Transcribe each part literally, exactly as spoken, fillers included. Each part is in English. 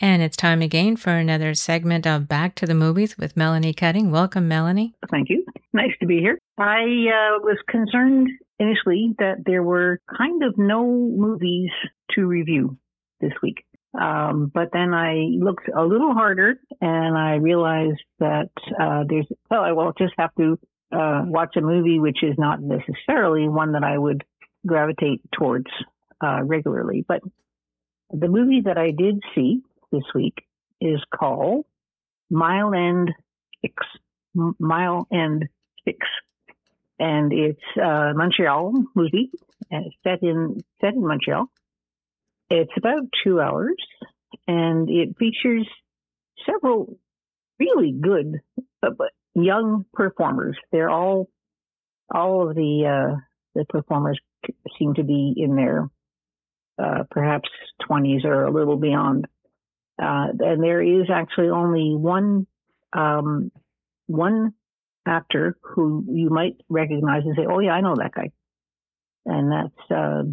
And it's time again for another segment of Back to the Movies with Melanie Cutting. Welcome, Melanie. Thank you. Nice to be here. I uh, was concerned initially that there were kind of no movies to review this week. Um, but then I looked a little harder and I realized that uh, there's, well, I will just have to uh, watch a movie which is not necessarily one that I would gravitate towards uh, regularly. But the movie that I did see this week is called Mile End Fix. Mile End Fix. And it's a Montreal movie uh, set in set in Montreal. It's about two hours, and it features several really good uh, young performers. They're all all of the uh, the performers seem to be in their uh, perhaps twenties or a little beyond. Uh, and there is actually only one um, one actor who you might recognize and say, "Oh yeah, I know that guy," and that's uh,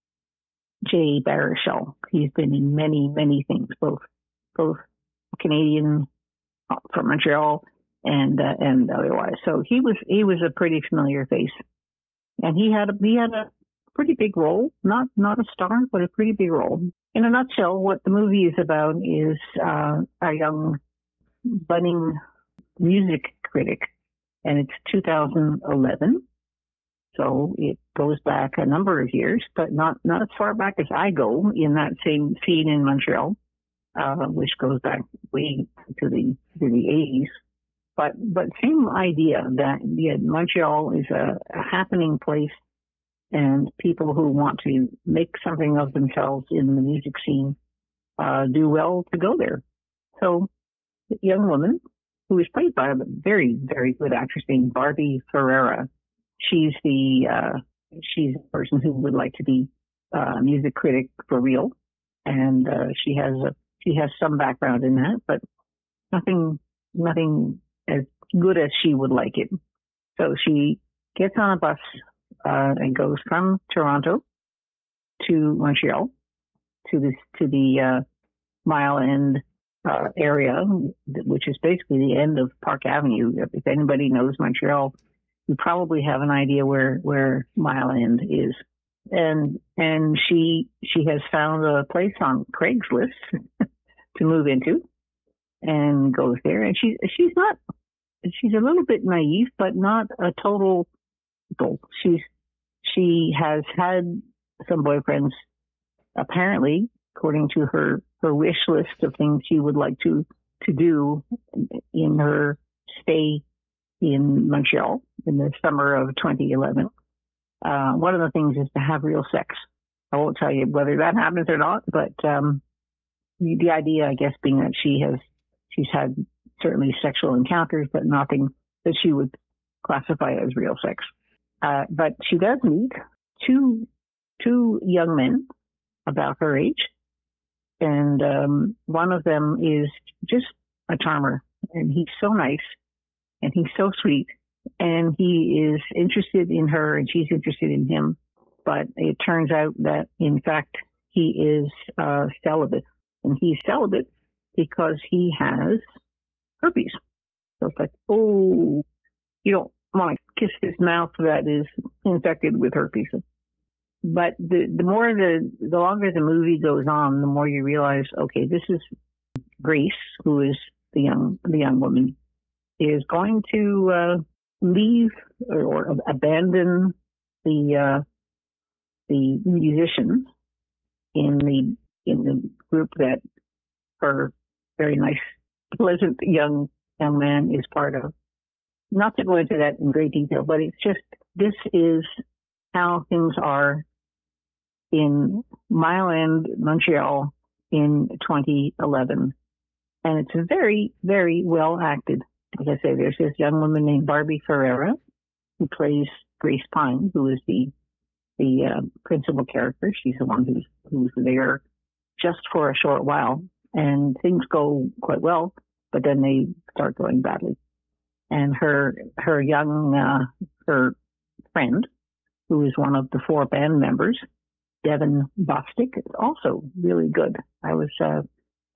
Jay Baruchel. He's been in many, many things, both both Canadian uh, from Montreal and uh, and otherwise. So he was he was a pretty familiar face, and he had a, he had a pretty big role, not not a star, but a pretty big role. In a nutshell, what the movie is about is uh, a young budding music critic, and it's two thousand eleven, so it goes back a number of years, but not, not as far back as I go in that same scene in Montreal, uh, which goes back way to the to the eighties. But but same idea that yeah, Montreal is a, a happening place, and people who want to make something of themselves in the music scene uh, do well to go there. So, a young woman who is played by a very, very good actress named Barbie Ferreira. She's the uh, she's the person who would like to be uh, a music critic for real, and uh, she has a she has some background in that, but nothing nothing as good as she would like it. So she gets on a bus uh, and goes from Toronto to Montreal to this to the uh, Mile End uh, area, which is basically the end of Park Avenue. If anybody knows Montreal, you probably have an idea where where Mile End is. And and she she has found a place on Craigslist to move into, and goes there. And she she's not she's a little bit naive, but not a total dope. She's she has had some boyfriends, apparently, according to her her wish list of things she would like to to do in her stay in Montreal in the summer of twenty eleven. Uh, one of the things is to have real sex. I won't tell you whether that happens or not, but um, the, the idea, I guess, being that she has she's had certainly sexual encounters, but nothing that she would classify as real sex. Uh, but she does meet two two young men about her age, and um, one of them is just a charmer, and he's so nice, and he's so sweet, and he is interested in her, and she's interested in him. But it turns out that, in fact, he is uh, celibate, and he's celibate because he has herpes. So it's like, oh, you don't want to kiss his mouth that is infected with herpes. But the the more the the longer the movie goes on, the more you realize, okay, this is Grace, who is the young the young woman, is going to uh, leave or, or abandon the uh, the musicians in the in the group that her very nice, pleasant young young man is part of. Not to go into that in great detail, but it's just this is how things are in Mile End, Montreal in twenty eleven. And it's very, very well acted. As I say, there's this young woman named Barbie Ferreira who plays Grace Pine, who is the the uh, principal character. She's the one who's, who's there just for a short while. And things go quite well, but then they start going badly. And her her young, uh, her friend, who is one of the four band members, Devin Bostick, is also really good. I was uh,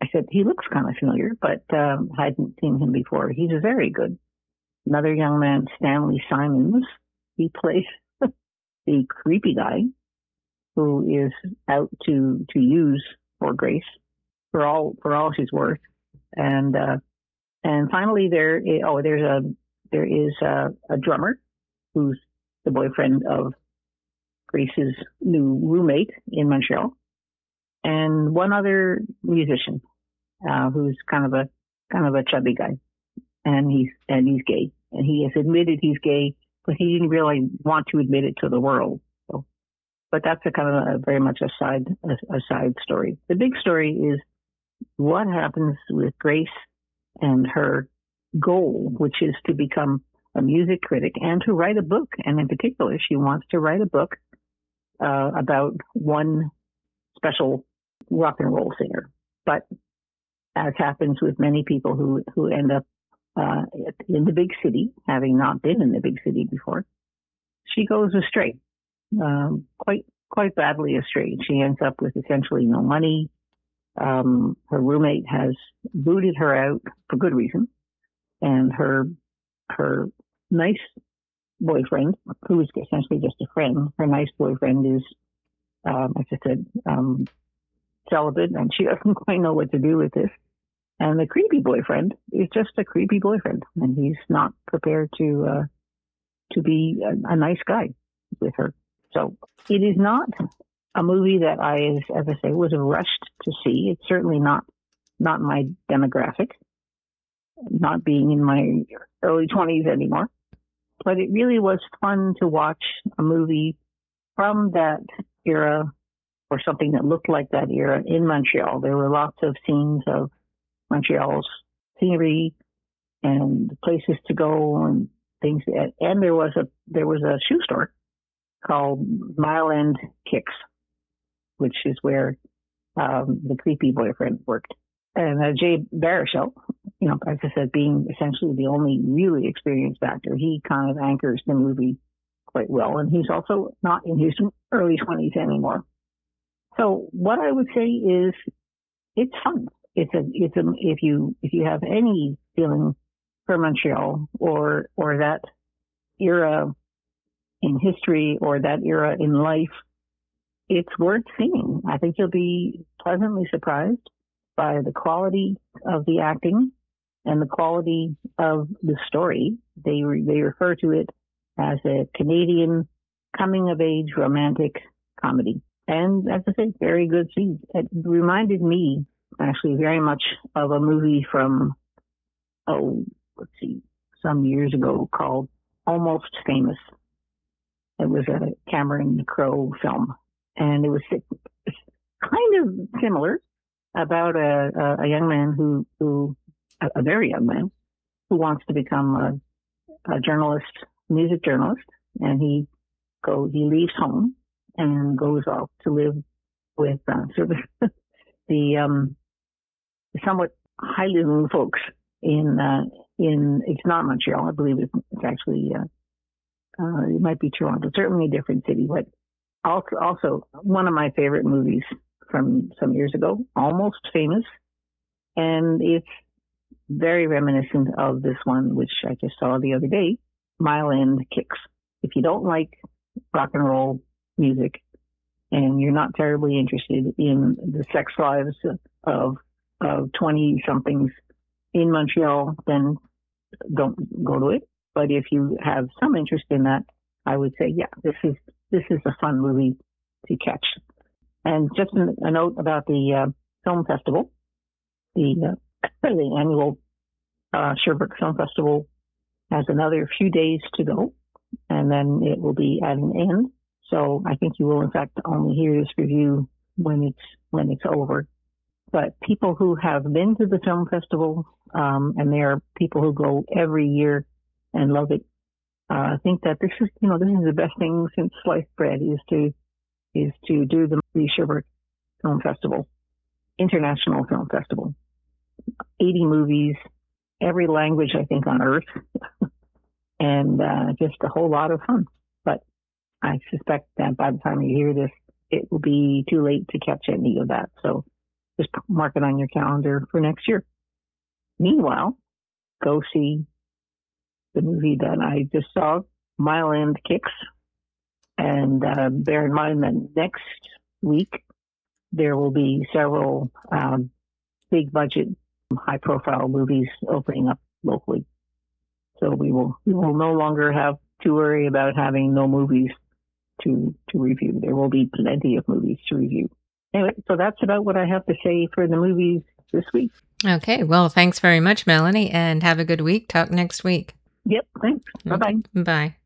I said, he looks kind of familiar, but um, hadn't seen him before. He's very good. Another young man, Stanley Simons, he plays the creepy guy who is out to to use poor Grace for all for all she's worth. And uh, and finally, there is, oh there's a there is a, a drummer who's the boyfriend of Grace's new roommate in Montreal, and one other musician uh, who's kind of a kind of a chubby guy, and he's and he's gay, and he has admitted he's gay, but he didn't really want to admit it to the world. So, but that's a kind of a, very much a side a, a side story. The big story is what happens with Grace and her goal, which is to become a music critic and to write a book. And in particular, she wants to write a book uh, about one special rock and roll singer. But as happens with many people who, who end up uh, in the big city, having not been in the big city before, she goes astray, um, quite quite badly astray. She ends up with essentially no money. Um, her roommate has booted her out for good reason, and her her nice boyfriend, who is essentially just a friend, her nice boyfriend is, um, as I said, um, celibate, and she doesn't quite know what to do with this. And the creepy boyfriend is just a creepy boyfriend, and he's not prepared to uh, to be a, a nice guy with her. So it is not a movie that I, as, as I say, was rushed to see. It's certainly not not my demographic, not being in my early twenties anymore. But it really was fun to watch a movie from that era, or something that looked like that era, in Montreal. There were lots of scenes of Montreal's scenery and places to go and things. And there was a there was a shoe store called Mile End Kicks, which is where um, the creepy boyfriend worked. And uh, Jay Baruchel, you know, as I said, being essentially the only really experienced actor, he kind of anchors the movie quite well. And he's also not in his early twenties anymore. So what I would say is, it's fun. It's a, it's a, if you, if you have any feeling for Montreal or, or that era in history or that era in life, it's worth seeing. I think you'll be pleasantly surprised by the quality of the acting and the quality of the story. They re, they refer to it as a Canadian coming-of-age romantic comedy. And as I say, very good scenes. It reminded me, actually, very much of a movie from, oh, let's see, some years ago called Almost Famous. It was a Cameron Crowe film. And it was kind of similar, about a, a young man who, who, a very young man, who wants to become a, a journalist, music journalist, and he go he leaves home and goes off to live with uh, sort of the um, somewhat highly folks in uh, in it's not Montreal, I believe it's, it's actually uh, uh, it might be Toronto, certainly a different city, but also also one of my favorite movies from some years ago, Almost Famous, and it's very reminiscent of this one, which I just saw the other day, Mile End Kicks. If you don't like rock and roll music and you're not terribly interested in the sex lives of of twenty somethings in Montreal, then don't go to it. But if you have some interest in that, I would say, yeah, this is this is a fun movie to catch. And just a note about the uh, film festival, the uh, the annual uh, Sherbrooke Film Festival has another few days to go, and then it will be at an end. So I think you will, in fact, only hear this review when it's when it's over. But people who have been to the film festival, um, and there are people who go every year and love it, uh, think that this is, you know, this is the best thing since sliced bread, is to is to do the, the Sherbrooke Film Festival, International Film Festival. eighty movies, every language, I think, on earth, and uh, just a whole lot of fun. But I suspect that by the time you hear this, it will be too late to catch any of that. So just mark it on your calendar for next year. Meanwhile, go see the movie that I just saw, Mile End Kicks. And uh, bear in mind that next week there will be several um, big budget, high profile movies opening up locally. So we will we will no longer have to worry about having no movies to to review. There will be plenty of movies to review. Anyway, so that's about what I have to say for the movies this week. Okay. Well, thanks very much, Melanie, and have a good week. Talk next week. Yep. Thanks. Bye-bye. Bye.